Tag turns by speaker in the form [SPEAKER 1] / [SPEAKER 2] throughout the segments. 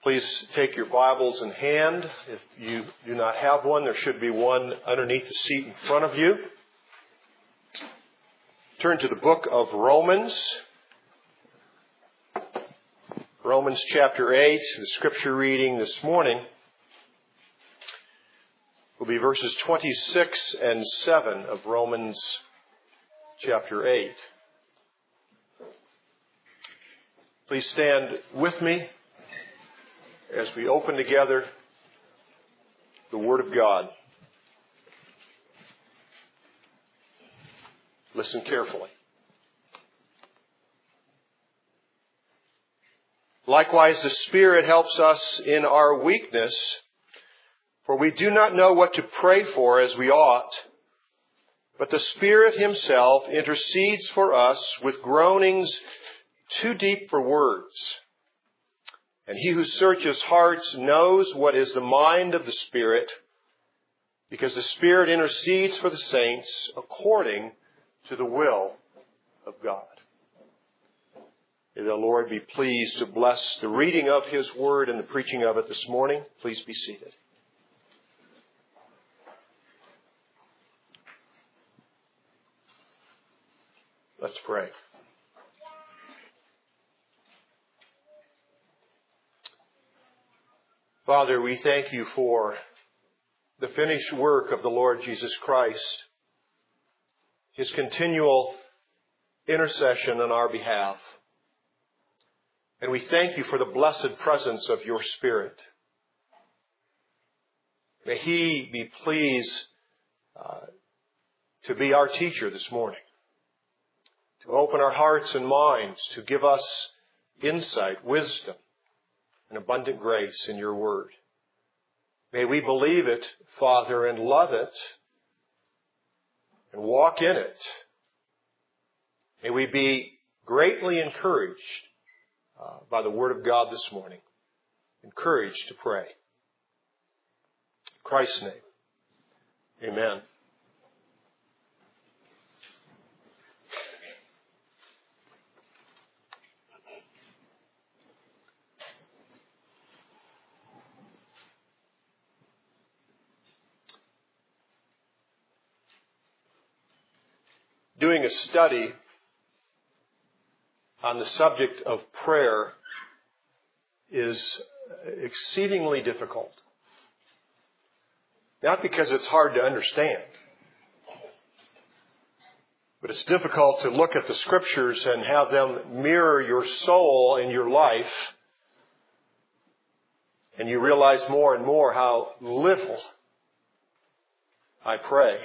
[SPEAKER 1] Please take your Bibles in hand. If you do not have one, there should be one underneath the seat in front of you. Turn to the book of Romans. Romans chapter 8. The scripture reading this morning will be verses 26 and 7 of Romans chapter 8. Please stand with me as we open together the Word of God. Listen carefully. Likewise, the Spirit helps us in our weakness, for we do not know what to pray for as we ought, but the Spirit Himself intercedes for us with groanings too deep for words. And He who searches hearts knows what is the mind of the Spirit, because the Spirit intercedes for the saints according to the will of God. May the Lord be pleased to bless the reading of His Word and the preaching of it this morning. Please be seated. Let's pray. Father, we thank You for the finished work of the Lord Jesus Christ, His continual intercession on our behalf. And we thank You for the blessed presence of Your Spirit. May He be pleased to be our teacher this morning, to open our hearts and minds, to give us insight, wisdom, and abundant grace in Your Word. May we believe it, Father, and love it, and walk in it. May we be greatly encouraged by the Word of God this morning. Encouraged to pray. In Christ's name, amen. Doing a study on the subject of prayer is exceedingly difficult. Not because it's hard to understand, but it's difficult to look at the Scriptures and have them mirror your soul and your life, and you realize more and more how little I pray.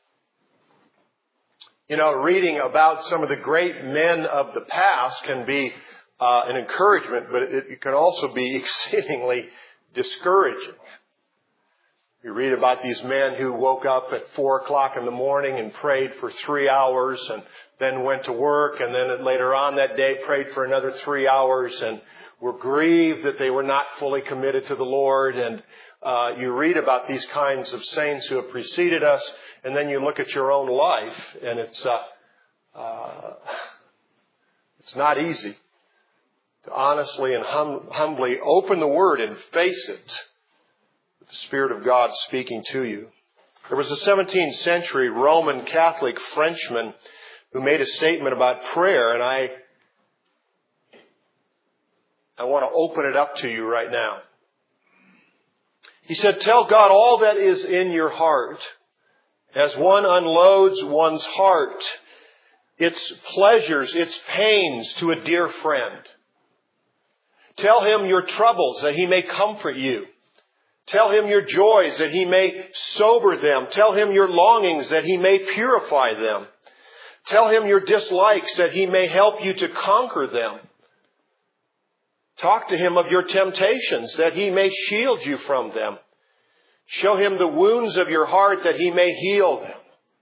[SPEAKER 1] You know, reading about some of the great men of the past can be an encouragement, but it can also be exceedingly discouraging. You read about these men who woke up at 4 o'clock in the morning and prayed for 3 hours and then went to work, and then later on that day prayed for another 3 hours and were grieved that they were not fully committed to the Lord. And you read about these kinds of saints who have preceded us, and then you look at your own life, and it's not easy to honestly and humbly open the Word and face it with the Spirit of God speaking to you. There was a 17th century Roman Catholic Frenchman who made a statement about prayer, and I want to open it up to you right now. He said, "Tell God all that is in your heart, as one unloads one's heart, its pleasures, its pains to a dear friend. Tell Him your troubles that He may comfort you. Tell Him your joys that He may sober them. Tell Him your longings that He may purify them. Tell Him your dislikes that He may help you to conquer them. Talk to Him of your temptations that He may shield you from them. Show Him the wounds of your heart that He may heal them.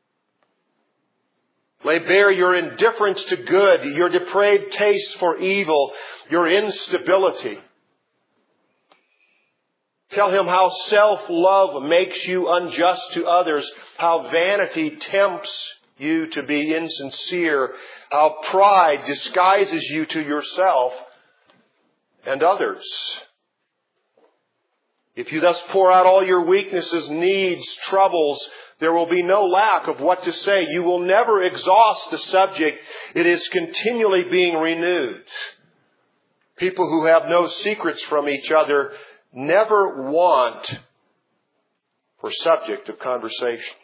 [SPEAKER 1] Lay bare your indifference to good, your depraved taste for evil, your instability. Tell Him how self-love makes you unjust to others, how vanity tempts you to be insincere, how pride disguises you to yourself and others. If you thus pour out all your weaknesses, needs, troubles, there will be no lack of what to say. You will never exhaust the subject. It is continually being renewed. People who have no secrets from each other never want for subject of conversation.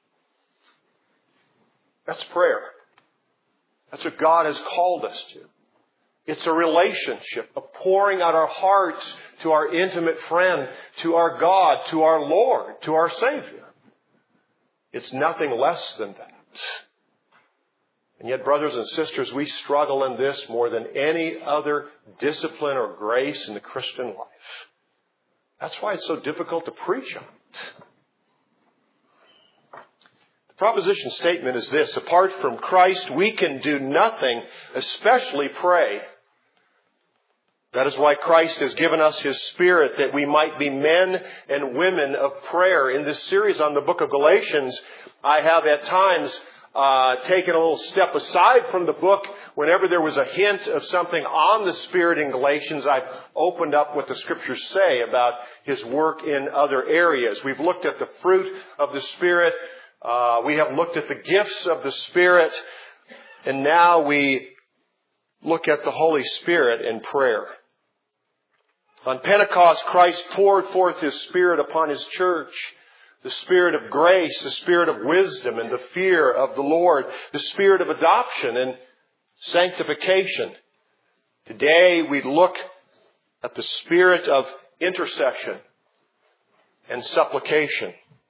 [SPEAKER 1] That's prayer. That's what God has called us to. It's a relationship, a pouring out our hearts to our intimate friend, to our God, to our Lord, to our Savior. It's nothing less than that. And yet, brothers and sisters, we struggle in this more than any other discipline or grace in the Christian life. That's why it's so difficult to preach on it. The proposition statement is this: apart from Christ, we can do nothing, especially pray. That is why Christ has given us His Spirit, that we might be men and women of prayer. In this series on the book of Galatians, I have at times taken a little step aside from the book. Whenever there was a hint of something on the Spirit in Galatians, I've opened up what the Scriptures say about His work in other areas. We've looked at the fruit of the Spirit. We have looked at the gifts of the Spirit. And now we look at the Holy Spirit in prayer. On Pentecost, Christ poured forth His Spirit upon His church. The Spirit of grace, the Spirit of wisdom and the fear of the Lord, the Spirit of adoption and sanctification. Today we look at the Spirit of intercession and supplication.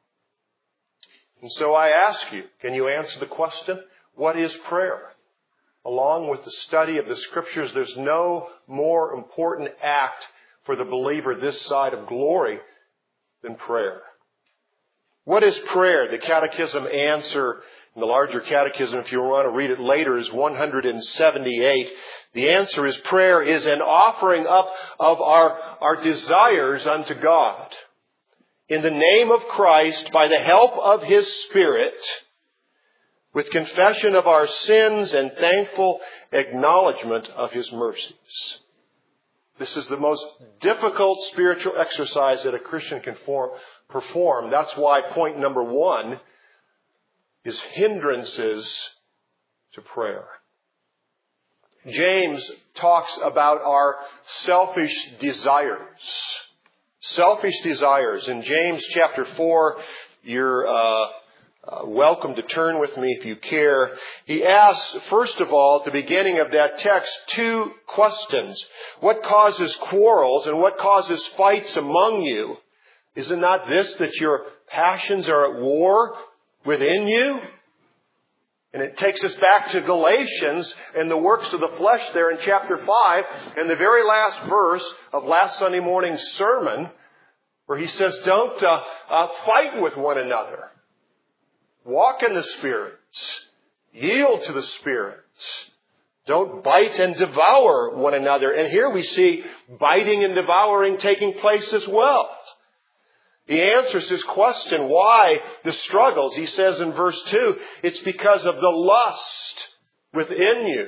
[SPEAKER 1] And so I ask you, can you answer the question, what is prayer? Along with the study of the Scriptures, there's no more important act for the believer this side of glory than prayer. What is prayer? The Catechism answer in the larger Catechism, if you want to read it later, is 178. The answer is prayer is an offering up of our desires unto God. In the name of Christ, by the help of His Spirit, with confession of our sins and thankful acknowledgement of His mercies. This is the most difficult spiritual exercise that a Christian can perform. That's why point number 1 is hindrances to prayer. James talks about our selfish desires. Selfish desires. In James chapter 4, you're welcome to turn with me if you care. He asks, first of all, at the beginning of that text, 2 questions. What causes quarrels and what causes fights among you? Is it not this, that your passions are at war within you? And it takes us back to Galatians and the works of the flesh there in chapter 5 and the very last verse of last Sunday morning's sermon, where he says, don't fight with one another. Walk in the Spirit. Yield to the Spirit. Don't bite and devour one another. And here we see biting and devouring taking place as well. He answers his question, why the struggles? He says in verse 2, it's because of the lust within you.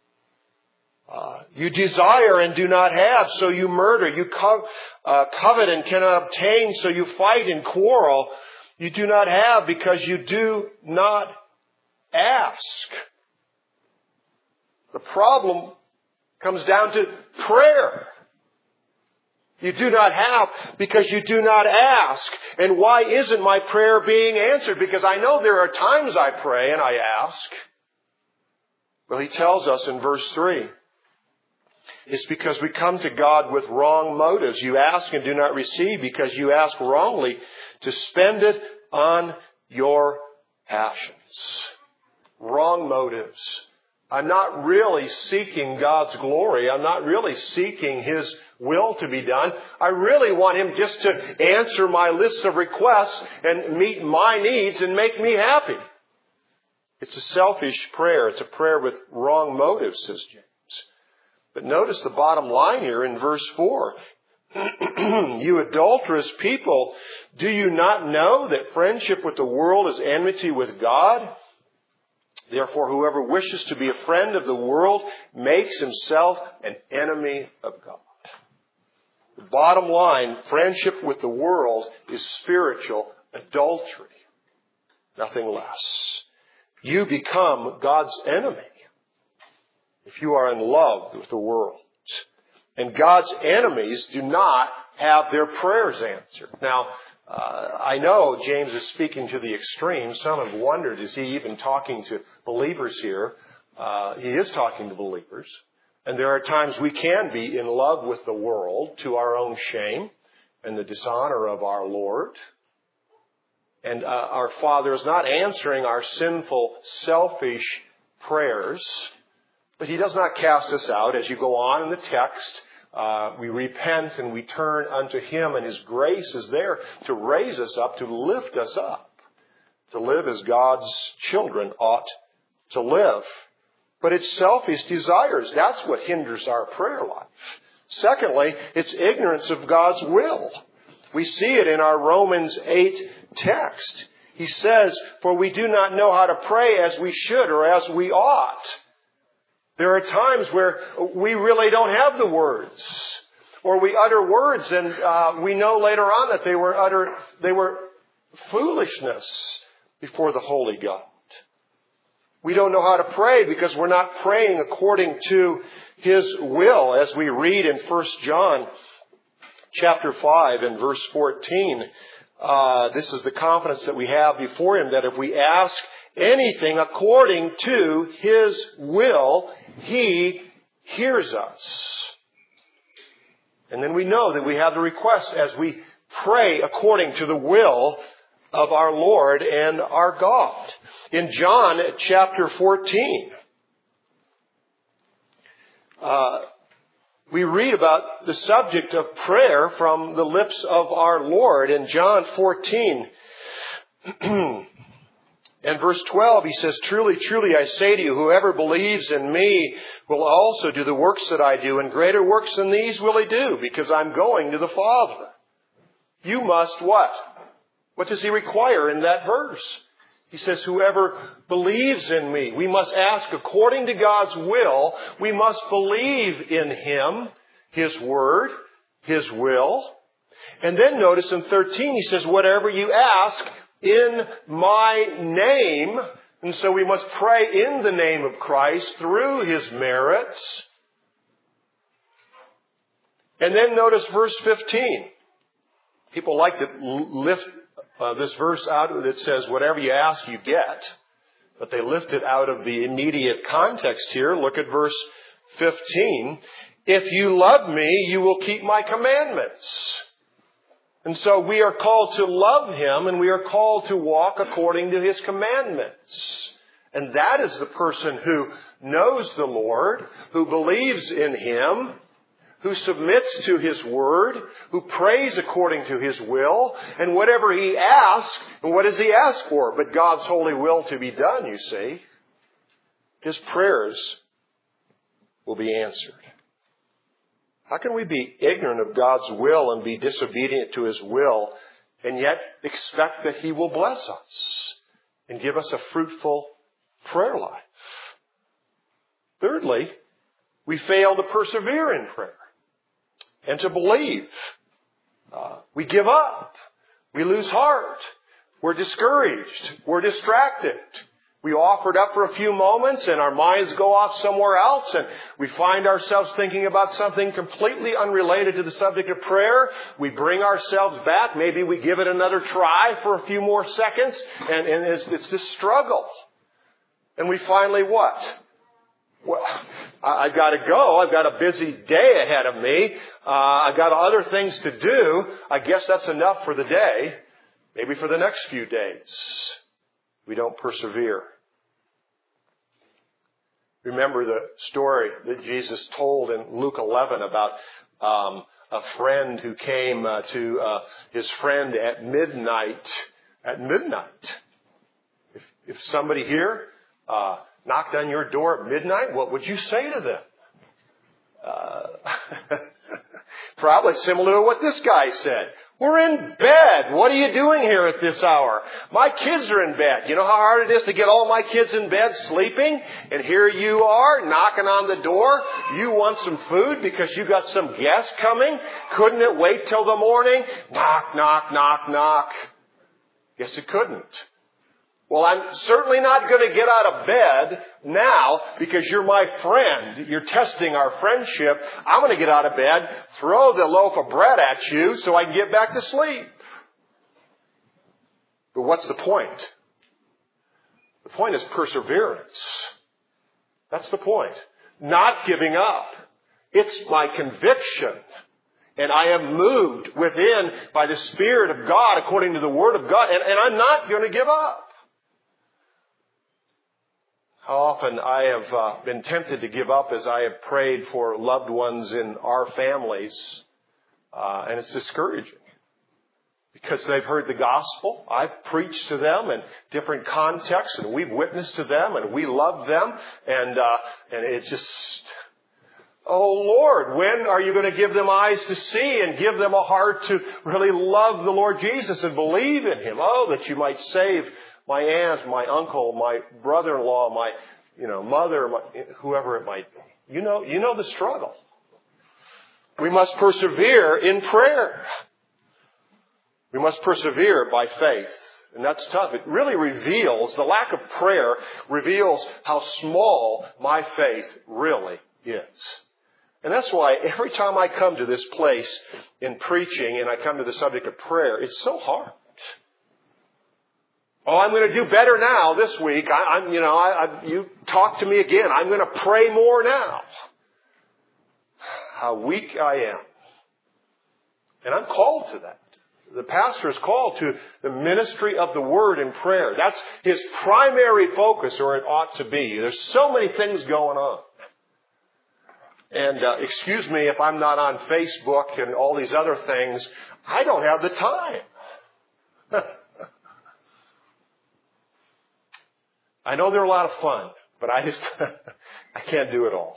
[SPEAKER 1] You desire and do not have, so you murder. You covet and cannot obtain, so you fight and quarrel. You do not have because you do not ask. The problem comes down to prayer. You do not have because you do not ask. And why isn't my prayer being answered? Because I know there are times I pray and I ask. Well, he tells us in verse 3. It's because we come to God with wrong motives. You ask and do not receive because you ask wrongly to spend it on your passions. Wrong motives. I'm not really seeking God's glory. I'm not really seeking His will to be done. I really want Him just to answer my list of requests and meet my needs and make me happy. It's a selfish prayer. It's a prayer with wrong motives, says James. But notice the bottom line here in verse 4. You adulterous people, do you not know that friendship with the world is enmity with God? Therefore, whoever wishes to be a friend of the world makes himself an enemy of God. The bottom line, friendship with the world is spiritual adultery. Nothing less. You become God's enemy if you are in love with the world. And God's enemies do not have their prayers answered. Now, I know James is speaking to the extreme. Some have wondered, is he even talking to believers here? He is talking to believers. And there are times we can be in love with the world to our own shame and the dishonor of our Lord. And our Father is not answering our sinful, selfish prayers. But He does not cast us out. As you go on in the text, we repent and we turn unto Him, and His grace is there to raise us up, to lift us up, to live as God's children ought to live. But it's selfish desires. That's what hinders our prayer life. Secondly, it's ignorance of God's will. We see it in our Romans 8 text. He says, "For we do not know how to pray as we should or as we ought." There are times where we really don't have the words. Or we utter words and we know later on that they were foolishness before the holy God. We don't know how to pray because we're not praying according to His will. As we read in 1 John chapter 5 and verse 14, this is the confidence that we have before Him, that if we ask anything according to His will, He hears us. And then we know that we have the request as we pray according to the will of our Lord and our God. In John chapter 14, we read about the subject of prayer from the lips of our Lord. In John 14 and verse 12, He says, "Truly, truly, I say to you, whoever believes in me will also do the works that I do, and greater works than these will he do, because I'm going to the Father." You must what? What does He require in that verse? He says, whoever believes in me. We must ask according to God's will. We must believe in Him, His Word, His will. And then notice in 13, He says, whatever you ask in my name. And so we must pray in the name of Christ through His merits. And then notice verse 15. People like to lift this verse out that says, whatever you ask, you get. But they lift it out of the immediate context here. Look at verse 15. If you love me, you will keep my commandments. And so we are called to love Him, and we are called to walk according to His commandments. And that is the person who knows the Lord, who believes in Him, who submits to His Word, who prays according to His will, and whatever he asks, and what does he ask for? But God's holy will to be done, you see. His prayers will be answered. How can we be ignorant of God's will and be disobedient to His will, and yet expect that He will bless us and give us a fruitful prayer life? Thirdly, we fail to persevere in prayer and to believe. We give up. We lose heart. We're discouraged. We're distracted. We offer it up for a few moments and our minds go off somewhere else and we find ourselves thinking about something completely unrelated to the subject of prayer. We bring ourselves back. Maybe we give it another try for a few more seconds and it's this struggle. And we finally what? Well, I've got to go. I've got a busy day ahead of me. I've got other things to do. I guess that's enough for the day. Maybe for the next few days. We don't persevere. Remember the story that Jesus told in Luke 11 about a friend who came to his friend at midnight. At midnight. If somebody here knocked on your door at midnight, what would you say to them? Probably similar to what this guy said. We're in bed. What are you doing here at this hour? My kids are in bed. You know how hard it is to get all my kids in bed sleeping? And here you are knocking on the door. You want some food because you got some guests coming? Couldn't it wait till the morning? Knock, knock, knock, knock. Yes, it couldn't. Well, I'm certainly not going to get out of bed now because you're my friend. You're testing our friendship. I'm going to get out of bed, throw the loaf of bread at you so I can get back to sleep. But what's the point? The point is perseverance. That's the point. Not giving up. It's my conviction. And I am moved within by the Spirit of God according to the Word of God. And I'm not going to give up. How often I have been tempted to give up as I have prayed for loved ones in our families. And it's discouraging. Because they've heard the gospel. I've preached to them in different contexts. And we've witnessed to them. And we love them. And it's just... Oh Lord, when are you going to give them eyes to see and give them a heart to really love the Lord Jesus and believe in Him? Oh, that you might save my aunt, my uncle, my brother-in-law, my mother, whoever it might be. You know the struggle. We must persevere in prayer. We must persevere by faith. And that's tough. It really reveals, the lack of prayer reveals how small my faith really is. And that's why every time I come to this place in preaching and I come to the subject of prayer, it's so hard. Oh, I'm going to do better now this week. You talk to me again. I'm going to pray more now. How weak I am. And I'm called to that. The pastor is called to the ministry of the Word and prayer. That's his primary focus, or it ought to be. There's so many things going on. And excuse me if I'm not on Facebook and all these other things. I don't have the time. I know they're a lot of fun, but I can't do it all.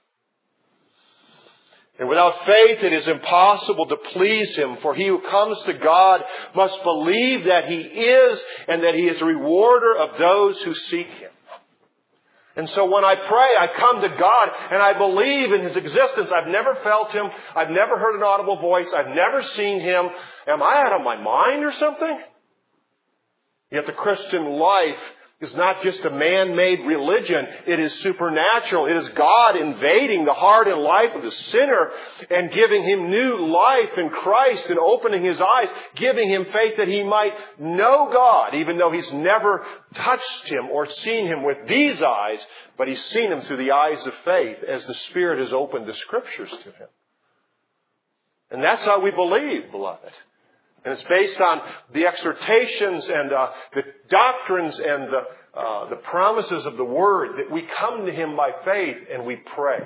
[SPEAKER 1] And without faith, it is impossible to please Him. For he who comes to God must believe that He is and that He is a rewarder of those who seek Him. And so when I pray, I come to God and I believe in His existence. I've never felt Him. I've never heard an audible voice. I've never seen Him. Am I out of my mind or something? Yet the Christian life is not just a man-made religion. It is supernatural. It is God invading the heart and life of the sinner and giving him new life in Christ and opening his eyes, giving him faith that he might know God, even though he's never touched Him or seen Him with these eyes, but he's seen Him through the eyes of faith as the Spirit has opened the Scriptures to him. And that's how we believe, beloved. And it's based on the exhortations and the doctrines and the promises of the Word that we come to Him by faith and we pray.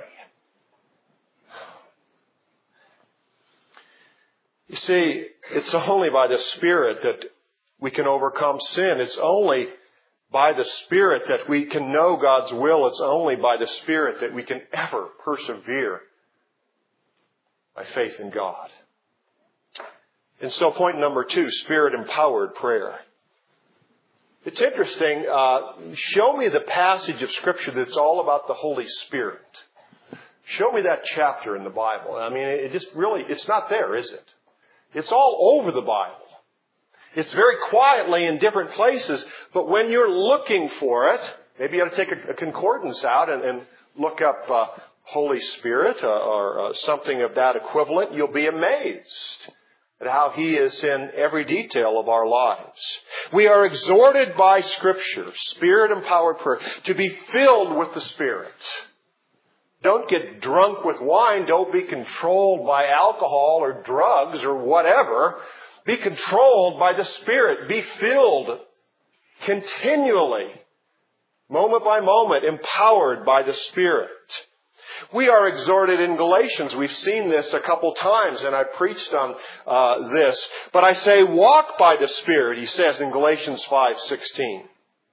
[SPEAKER 1] You see, it's only by the Spirit that we can overcome sin. It's only by the Spirit that we can know God's will. It's only by the Spirit that we can ever persevere by faith in God. And so point number 2, Spirit-empowered prayer. It's interesting. Show me the passage of Scripture that's all about the Holy Spirit. Show me that chapter in the Bible. I mean, it's not there, is it? It's all over the Bible. It's very quietly in different places. But when you're looking for it, maybe you ought to take a concordance out and look up Holy Spirit or something of that equivalent. You'll be amazed at how He is in every detail of our lives. We are exhorted by Scripture, Spirit-empowered prayer, to be filled with the Spirit. Don't get drunk with wine. Don't be controlled by alcohol or drugs or whatever. Be controlled by the Spirit. Be filled continually, moment by moment, empowered by the Spirit. We are exhorted in Galatians. We've seen this a couple times, and I preached on this. But I say, walk by the Spirit, he says in Galatians 5:16.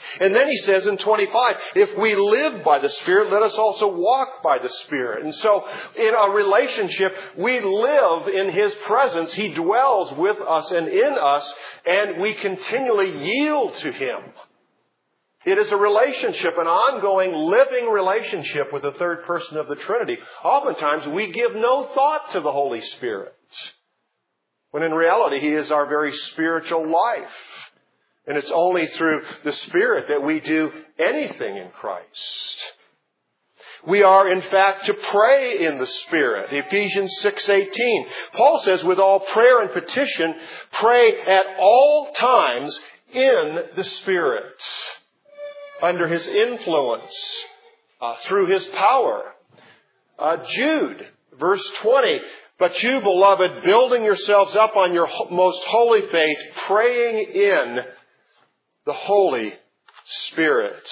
[SPEAKER 1] And then he says in 25, if we live by the Spirit, let us also walk by the Spirit. And so in a relationship, we live in His presence. He dwells with us and in us, and we continually yield to Him. It is a relationship, an ongoing living relationship with the third person of the Trinity. Oftentimes we give no thought to the Holy Spirit, when in reality He is our very spiritual life. And it's only through the Spirit that we do anything in Christ. We are, in fact, to pray in the Spirit. Ephesians 6:18. Paul says, with all prayer and petition, pray at all times in the Spirit, under His influence, through His power. Jude, verse 20. But you, beloved, building yourselves up on your most holy faith, praying in the Holy Spirit.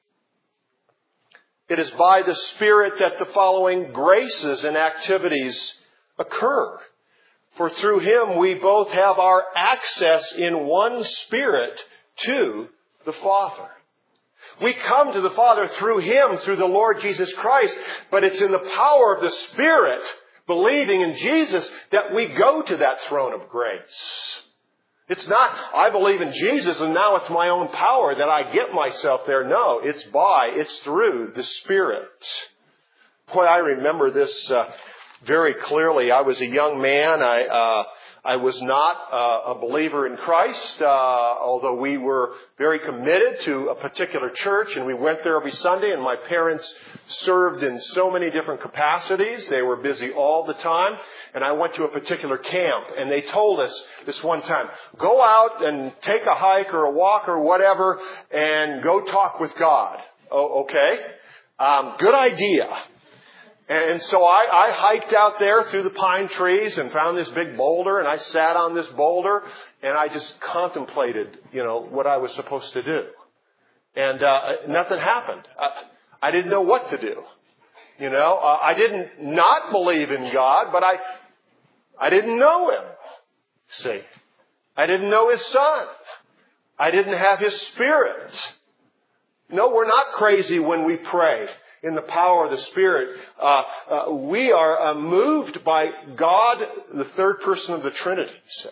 [SPEAKER 1] It is by the Spirit that the following graces and activities occur. For through Him we both have our access in one Spirit to the Father. We come to the Father through Him, through the Lord Jesus Christ, but it's in the power of the Spirit, believing in Jesus, that we go to that throne of grace. It's not, I believe in Jesus and now it's my own power that I get myself there. No, it's through the Spirit. Boy, I remember this very clearly. I was a young man. I was not a believer in Christ, although we were very committed to a particular church, and we went there every Sunday, and my parents served in so many different capacities. They were busy all the time, and I went to a particular camp, and they told us this one time, go out and take a hike or a walk or whatever, and go talk with God. Oh, okay. Good idea. And so I hiked out there through the pine trees and found this big boulder, and I sat on this boulder and I just contemplated, what I was supposed to do. And nothing happened. I didn't know what to do. I didn't not believe in God, but I didn't know Him. See, I didn't know His Son. I didn't have His Spirit. No, we're not crazy when we pray in the power of the Spirit. We are moved by God, the third person of the Trinity, see.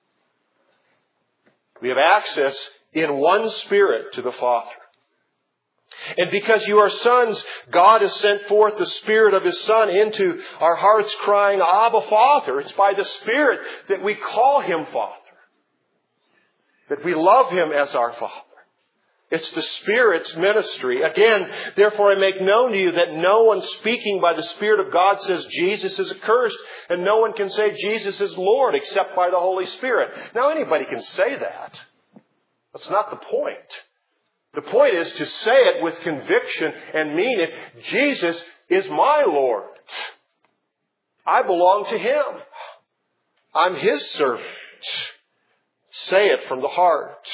[SPEAKER 1] We have access in one Spirit to the Father. And because you are sons, God has sent forth the Spirit of His Son into our hearts, crying, Abba, Father. It's by the Spirit that we call Him Father, that we love Him as our Father. It's the Spirit's ministry. Again, therefore I make known to you that no one speaking by the Spirit of God says Jesus is accursed, and no one can say Jesus is Lord except by the Holy Spirit. Now anybody can say that. That's not the point. The point is to say it with conviction and mean it. Jesus is my Lord. I belong to Him. I'm His servant. Say it from the heart.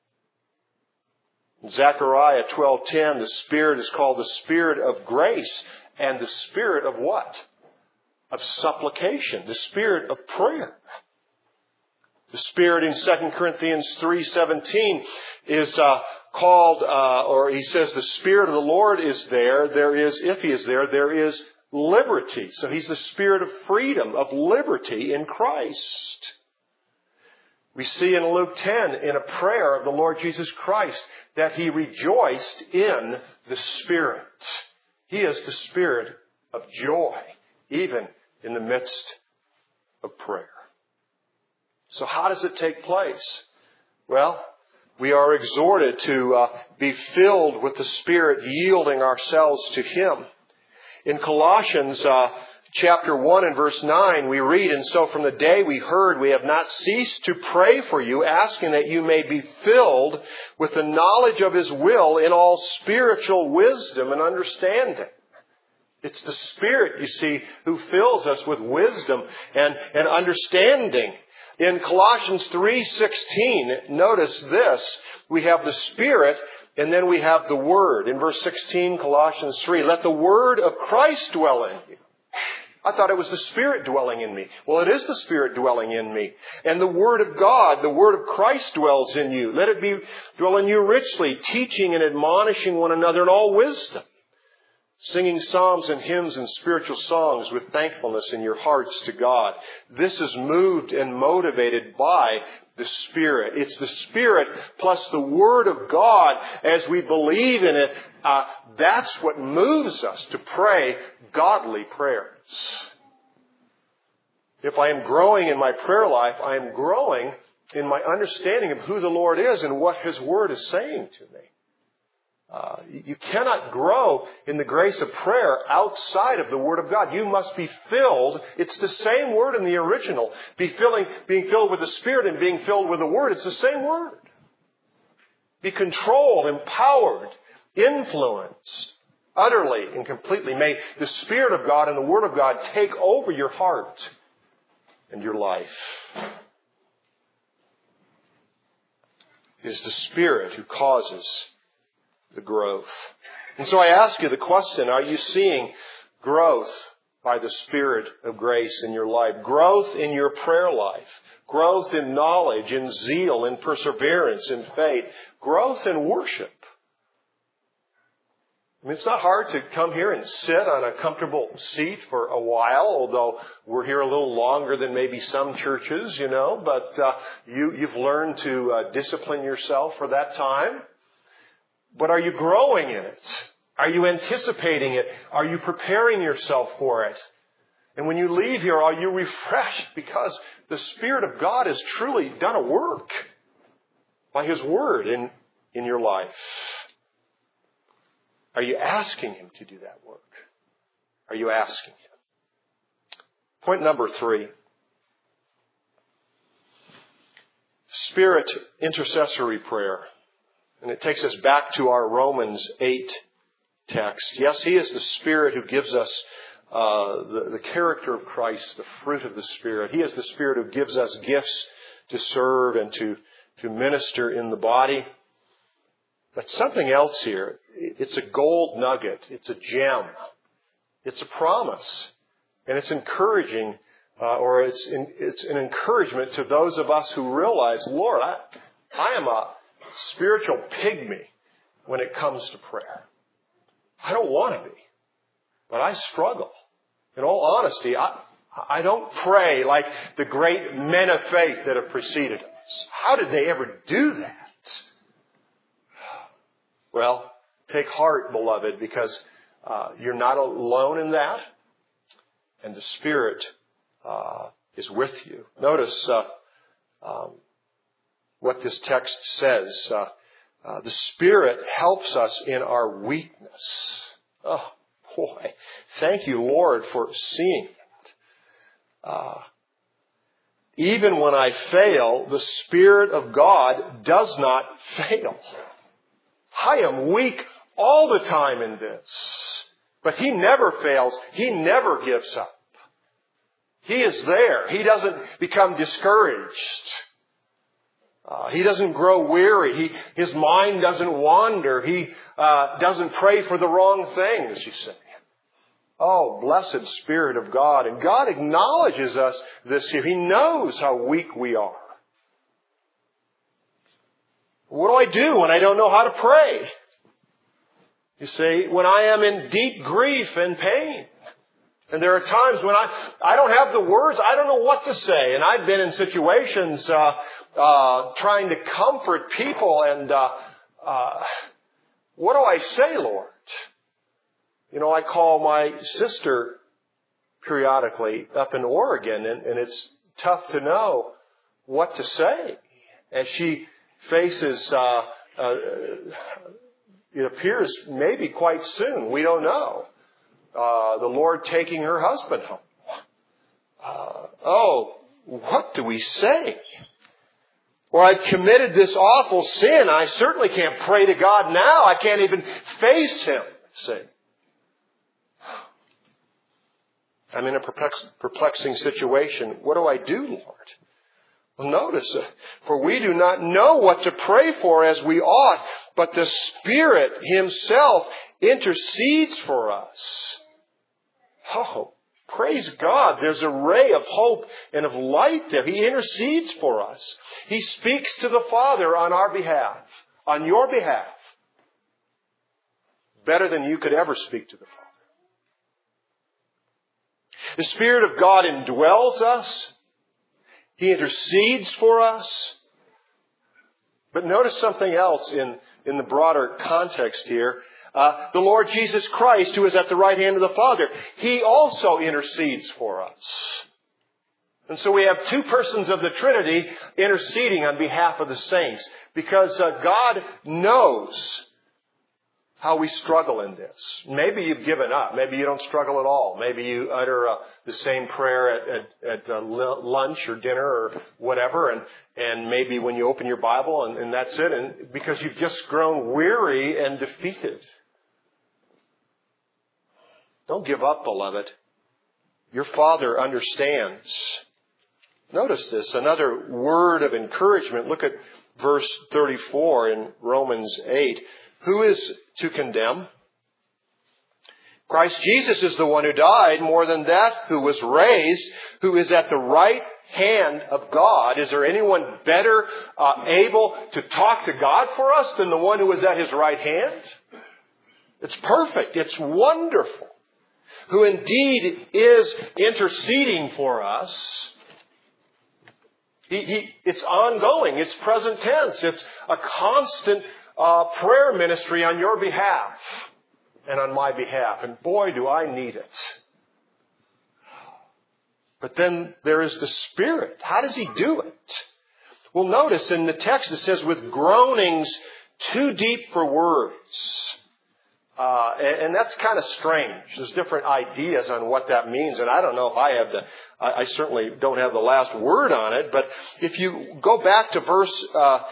[SPEAKER 1] In Zechariah 12:10, the Spirit is called the Spirit of grace and the Spirit of what? Of supplication, the Spirit of prayer. The Spirit in 2 Corinthians 3:17 is called, or he says the Spirit of the Lord is there. There is, if He is there is liberty. So He's the Spirit of freedom, of liberty in Christ. We see in Luke 10, in a prayer of the Lord Jesus Christ, that He rejoiced in the Spirit. He is the Spirit of joy, even in the midst of prayer. So how does it take place? Well, we are exhorted to be filled with the Spirit, yielding ourselves to Him. In Colossians chapter 1 and verse 9, we read, and so from the day we heard, we have not ceased to pray for you, asking that you may be filled with the knowledge of His will in all spiritual wisdom and understanding. It's the Spirit, you see, who fills us with wisdom and understanding. In Colossians 3:16, notice this, we have the Spirit and then we have the Word. In verse 16, Colossians 3, let the Word of Christ dwell in you. I thought it was the Spirit dwelling in me. Well, it is the Spirit dwelling in me. And the Word of God, the Word of Christ dwells in you. Let it dwell in you richly, teaching and admonishing one another in all wisdom, singing psalms and hymns and spiritual songs with thankfulness in your hearts to God. This is moved and motivated by the Spirit. It's the Spirit plus the Word of God as we believe in it. That's what moves us to pray godly prayers. If I am growing in my prayer life, I am growing in my understanding of who the Lord is and what His Word is saying to me. You cannot grow in the grace of prayer outside of the Word of God. You must be filled. It's the same word in the original. Being filled with the Spirit and being filled with the Word. It's the same word. Be controlled, empowered, influenced, utterly and completely. May the Spirit of God and the Word of God take over your heart and your life. It is the Spirit who causes the growth. And so I ask you the question, are you seeing growth by the Spirit of grace in your life? Growth in your prayer life. Growth in knowledge, in zeal, in perseverance, in faith. Growth in worship. I mean, it's not hard to come here and sit on a comfortable seat for a while, although we're here a little longer than maybe some churches, but you've learned to discipline yourself for that time. But are you growing in it? Are you anticipating it? Are you preparing yourself for it? And when you leave here, are you refreshed because the Spirit of God has truly done a work by His Word in your life? Are you asking Him to do that work? Are you asking Him? Point number 3. Spirit intercessory prayer. And it takes us back to our Romans 8 text. Yes, He is the Spirit who gives us the character of Christ, the fruit of the Spirit. He is the Spirit who gives us gifts to serve and to minister in the body. But something else here. It's a gold nugget. It's a gem. It's a promise. And it's encouraging, it's an encouragement to those of us who realize, Lord, I am a spiritual pygmy when it comes to prayer. I don't want to be, but I struggle. In all honesty, I don't pray like the great men of faith that have preceded us. How did they ever do that? Well, take heart, beloved, because you're not alone in that, and the Spirit is with you. Notice what this text says. The Spirit helps us in our weakness. Oh, boy. Thank you, Lord, for seeing it. Even when I fail, the Spirit of God does not fail. I am weak all the time in this. But He never fails. He never gives up. He is there. He doesn't become discouraged. He doesn't grow weary. His mind doesn't wander. He doesn't pray for the wrong things, you say. Oh, blessed Spirit of God. And God acknowledges us this here. He knows how weak we are. What do I do when I don't know how to pray? You see, when I am in deep grief and pain. And there are times when I don't have the words, I don't know what to say. And I've been in situations trying to comfort people. And what do I say, Lord? I call my sister periodically up in Oregon, and it's tough to know what to say. As she faces, it appears maybe quite soon, we don't know, the Lord taking her husband home. What do we say? Or I've committed this awful sin. I certainly can't pray to God now. I can't even face Him. See? I'm in a perplexing situation. What do I do, Lord? Well, notice, for we do not know what to pray for as we ought, but the Spirit Himself intercedes for us. Oh, Praise God. There's a ray of hope and of light there. He intercedes for us. He speaks to the Father on our behalf, on your behalf, better than you could ever speak to the Father. The Spirit of God indwells us. He intercedes for us. But notice something else in the broader context here. The Lord Jesus Christ, who is at the right hand of the Father, He also intercedes for us. And so we have two persons of the Trinity interceding on behalf of the saints, because God knows how we struggle in this. Maybe you've given up. Maybe you don't struggle at all. Maybe you utter the same prayer at lunch or dinner or whatever, and maybe when you open your Bible and that's it, and because you've just grown weary and defeated. Don't give up, beloved. Your Father understands. Notice this, another word of encouragement. Look at verse 34 in Romans 8. Who is to condemn? Christ Jesus is the one who died, more than that, who was raised, who is at the right hand of God. Is there anyone better able to talk to God for us than the one who is at His right hand? It's perfect. It's wonderful. Who indeed is interceding for us. It's ongoing. It's present tense. It's a constant prayer ministry on your behalf and on my behalf. And boy, do I need it. But then there is the Spirit. How does He do it? Well, notice in the text it says, with groanings too deep for words. And that's kind of strange. There's different ideas on what that means. And I don't know if I certainly don't have the last word on it. But if you go back to verse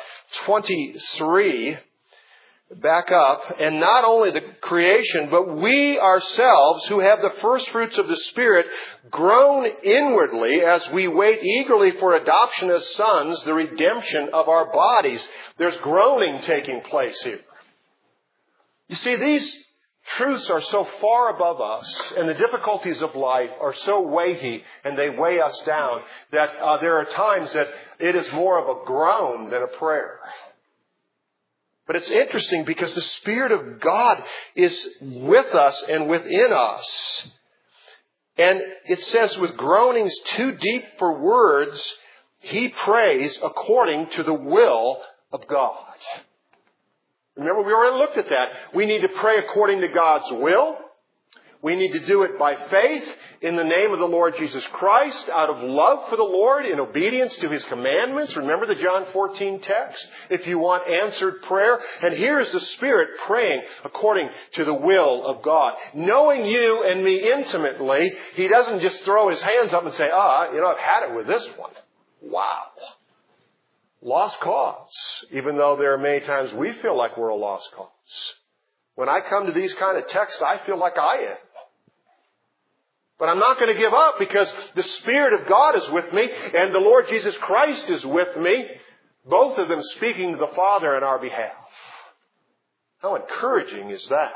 [SPEAKER 1] 23, back up, and not only the creation, but we ourselves who have the first fruits of the Spirit groan inwardly as we wait eagerly for adoption as sons, the redemption of our bodies. There's groaning taking place here. You see, these truths are so far above us, and the difficulties of life are so weighty, and they weigh us down, that there are times that it is more of a groan than a prayer. But it's interesting because the Spirit of God is with us and within us. And it says, with groanings too deep for words, He prays according to the will of God. Remember, we already looked at that. We need to pray according to God's will. We need to do it by faith in the name of the Lord Jesus Christ, out of love for the Lord, in obedience to His commandments. Remember the John 14 text? If you want answered prayer. And here is the Spirit praying according to the will of God. Knowing you and me intimately, He doesn't just throw His hands up and say, I've had it with this one. Wow. Lost cause, even though there are many times we feel like we're a lost cause. When I come to these kind of texts, I feel like I am. But I'm not going to give up, because the Spirit of God is with me and the Lord Jesus Christ is with me, both of them speaking to the Father on our behalf. How encouraging is that?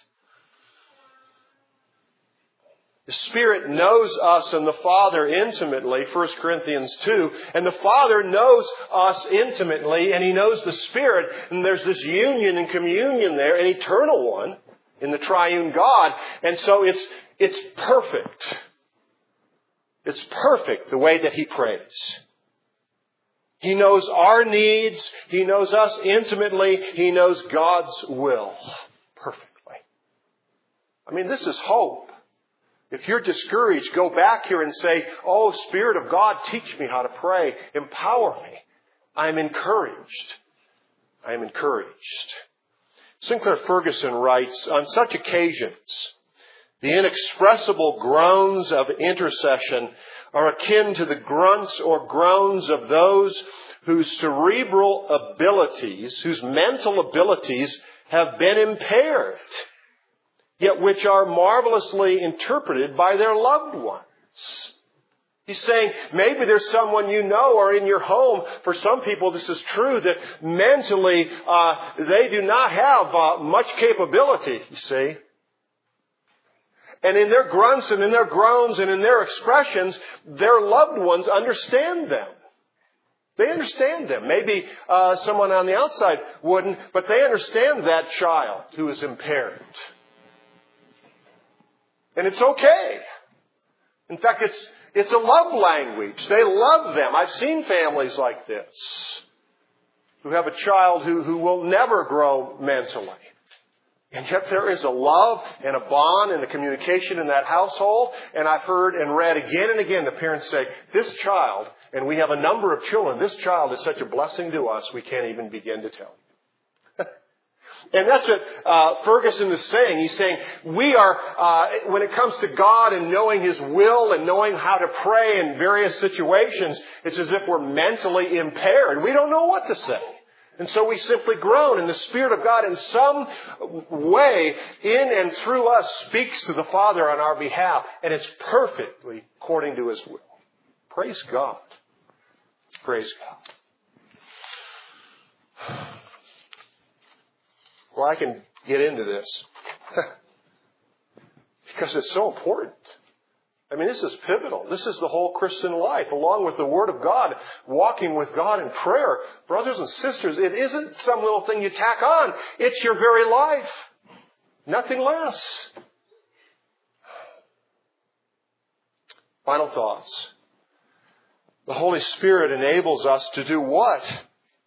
[SPEAKER 1] The Spirit knows us and the Father intimately, 1 Corinthians 2. And the Father knows us intimately, and He knows the Spirit. And there's this union and communion there, an eternal one in the triune God. And so it's perfect. It's perfect the way that He prays. He knows our needs. He knows us intimately. He knows God's will perfectly. I mean, this is hope. If you're discouraged, go back here and say, oh, Spirit of God, teach me how to pray. Empower me. I'm encouraged. I'm encouraged. Sinclair Ferguson writes, on such occasions, the inexpressible groans of intercession are akin to the grunts or groans of those whose cerebral abilities, whose mental abilities have been impaired, yet which are marvelously interpreted by their loved ones. He's saying maybe there's someone you know or in your home. For some people this is true, that mentally they do not have much capability, you see. And in their grunts and in their groans and in their expressions, their loved ones understand them. They understand them. Maybe someone on the outside wouldn't, but they understand that child who is impaired. And it's okay. In fact, it's a love language. They love them. I've seen families like this who have a child who will never grow mentally. And yet there is a love and a bond and a communication in that household. And I've heard and read again and again the parents say, this child, and we have a number of children, this child is such a blessing to us, we can't even begin to tell you. And that's what Ferguson is saying. He's saying we are, when it comes to God and knowing His will and knowing how to pray in various situations, it's as if we're mentally impaired. We don't know what to say. And so we simply groan, and the Spirit of God in some way, in and through us, speaks to the Father on our behalf. And it's perfectly according to His will. Praise God. Praise God. Well, I can get into this because it's so important. I mean, this is pivotal. This is the whole Christian life, along with the Word of God, walking with God in prayer. Brothers and sisters, it isn't some little thing you tack on. It's your very life. Nothing less. Final thoughts. The Holy Spirit enables us to do what?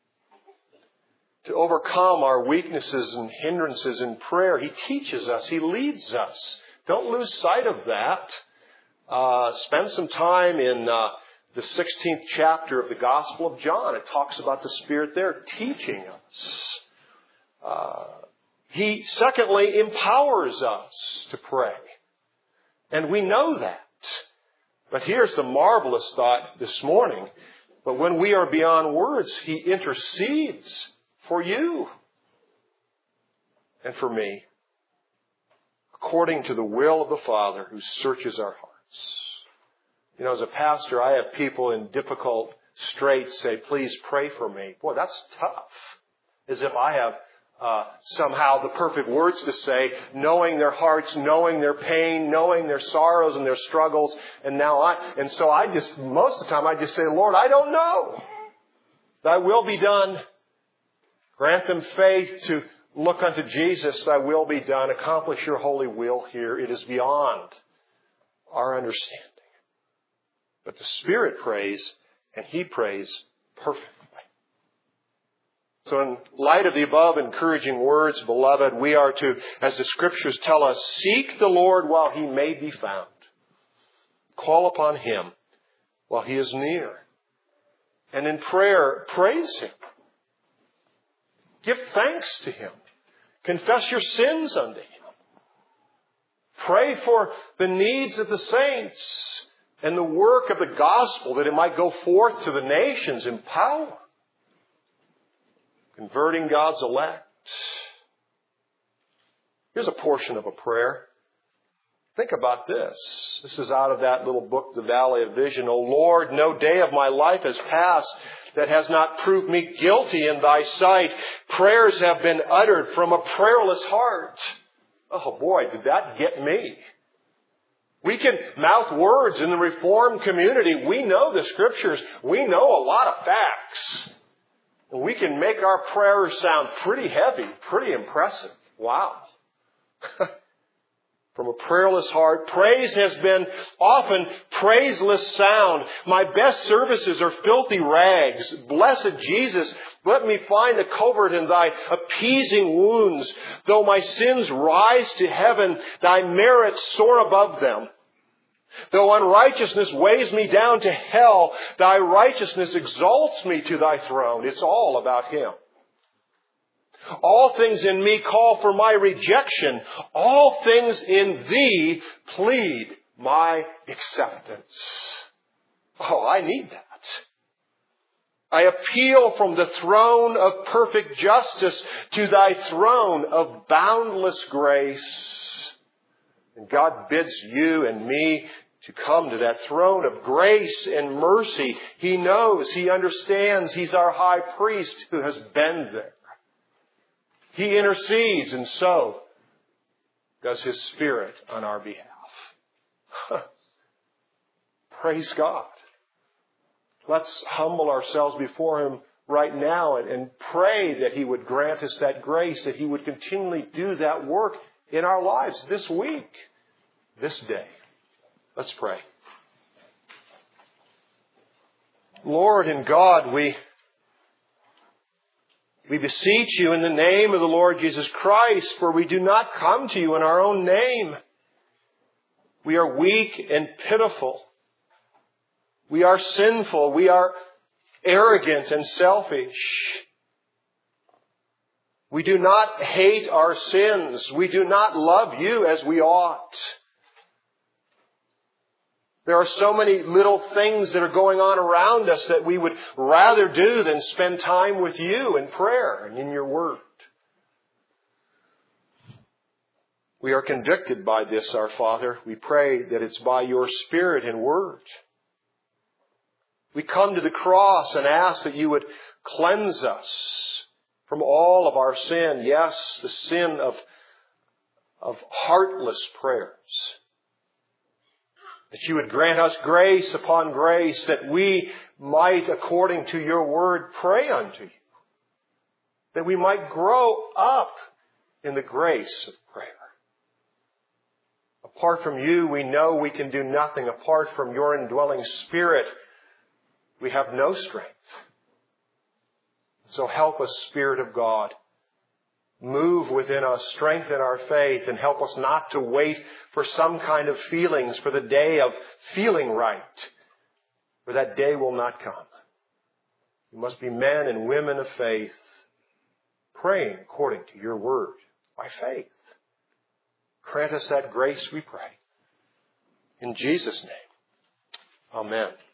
[SPEAKER 1] To overcome our weaknesses and hindrances in prayer. He teaches us. He leads us. Don't lose sight of that. Spend some time in the 16th chapter of the Gospel of John. It talks about the Spirit there teaching us. He, secondly, empowers us to pray. And we know that. But here's the marvelous thought this morning. But when we are beyond words, He intercedes for you and for me, according to the will of the Father who searches our hearts. You know, as a pastor, I have people in difficult straits say, please pray for me. Boy, that's tough. As if I have somehow the perfect words to say, knowing their hearts, knowing their pain, knowing their sorrows and their struggles. And so I just, most of the time I just say, Lord, I don't know. Thy will be done. Grant them faith to look unto Jesus. Thy will be done. Accomplish your holy will here. It is beyond our understanding. But the Spirit prays, and He prays perfectly. So in light of the above encouraging words, beloved, we are to, as the Scriptures tell us, seek the Lord while He may be found. Call upon Him while He is near. And in prayer, praise Him. Give thanks to Him. Confess your sins unto Him. Pray for the needs of the saints and the work of the gospel that it might go forth to the nations in power. Converting God's elect. Here's a portion of a prayer. Think about this. This is out of that little book, The Valley of Vision. O Lord, no day of my life has passed that has not proved me guilty in Thy sight. Prayers have been uttered from a prayerless heart. Oh boy, did that get me. We can mouth words in the Reformed community. We know the Scriptures. We know a lot of facts. And we can make our prayers sound pretty heavy, pretty impressive. Wow. From a prayerless heart, praise has been often praiseless sound. My best services are filthy rags. Blessed Jesus, let me find a covert in Thy appeasing wounds. Though my sins rise to heaven, Thy merits soar above them. Though unrighteousness weighs me down to hell, Thy righteousness exalts me to Thy throne. It's all about Him. All things in me call for my rejection. All things in Thee plead my acceptance. Oh, I need that. I appeal from the throne of perfect justice to Thy throne of boundless grace. And God bids you and me to come to that throne of grace and mercy. He knows, He understands. He's our high priest who has been there. He intercedes, and so does His Spirit on our behalf. Praise God. Let's humble ourselves before Him right now and pray that He would grant us that grace, that He would continually do that work in our lives this week, this day. Let's pray. Lord and God, we beseech You in the name of the Lord Jesus Christ, for we do not come to You in our own name. We are weak and pitiful. We are sinful. We are arrogant and selfish. We do not hate our sins. We do not love You as we ought. There are so many little things that are going on around us that we would rather do than spend time with You in prayer and in Your Word. We are convicted by this, our Father. We pray that it's by Your Spirit and Word. We come to the cross and ask that You would cleanse us from all of our sin. Yes, the sin of heartless prayers. That You would grant us grace upon grace, that we might, according to Your Word, pray unto You. That we might grow up in the grace of prayer. Apart from You, we know we can do nothing. Apart from Your indwelling Spirit, we have no strength. So help us, Spirit of God. Move within us, strengthen our faith, and help us not to wait for some kind of feelings, for the day of feeling right. For that day will not come. We must be men and women of faith, praying according to Your Word, by faith. Grant us that grace, we pray. In Jesus' name, amen.